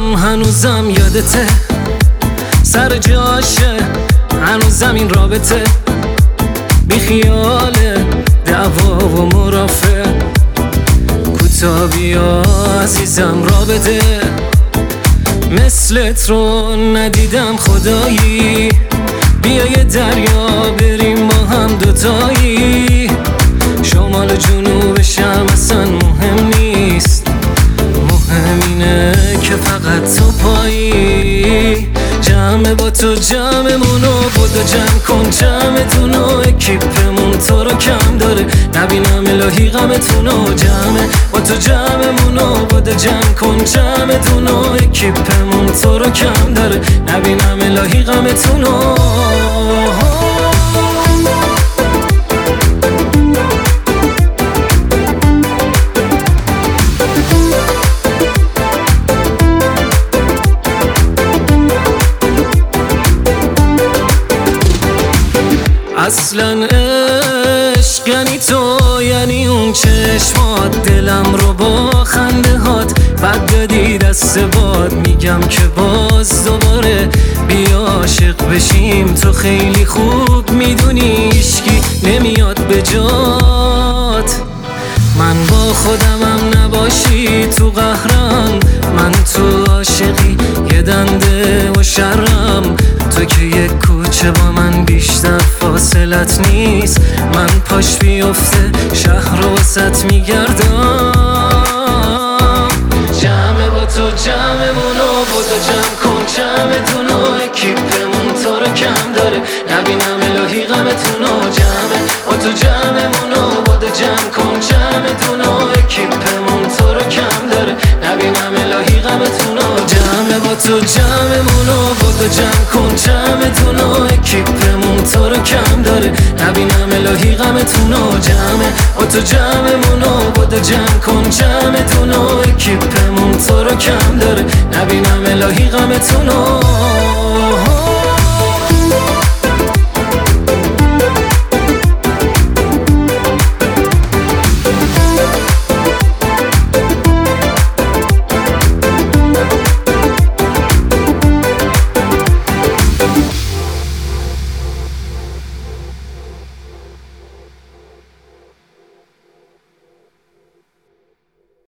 هنوزم یادته، سر جاشه هنوزم این رابطه، بی خیال دعوا و مرافع، کوتا بیا عزیزم رابطه، مثلت رو ندیدم خدایی، بیا یه دریا بریم با هم دوتایی، شمال و جنوب شرم اصلا مهم نیست، مهم اینه که فقط تو پایی، جمع با تو جمعمونو بودو جمع کن جمعتونو، اکیپمون تو رو کم داره نبینم الهی غمتونو، جمع با تو جمعمونو بودو جمع کن جمعتونو، اکیپمون تو رو کم داره نبینم الهی غمتونو. اصلا عشق یعنی تو، یعنی اون چشمات، دلم رو با خنده هات بعد دادی دست باد، میگم که باز دوباره بیا عاشق بشیم، تو خیلی خوب میدونی عشقی نمیاد به جات، من با خودمم نباشی تو قهرم، من تو عاشقی یه دنده و شرم، تو که یک کوچه با من بیشتر فاصلت نیست، من پاش بیفته شهر رو وسط میگردم، جمع با تو جمعمونو بودو جمع کن جمعتونو، اکیپمون تو رو کم داره نبینم الهی غمتونو، جمع با تو جمعمونو بودو جمع کن جمعتونو، اکیپمون تو رو کم داره نبینم الهی غمتونو، جمع با تو جمعمونو بودو جمع کن جمعتونو، اکیپمون تو رو کم داره نبینم الهی غمتونو، جمع با تو جمعمونو بودو جمع کن جمعتونو، اکیپمون تو رو کم داره نبینم الهی غمتونو.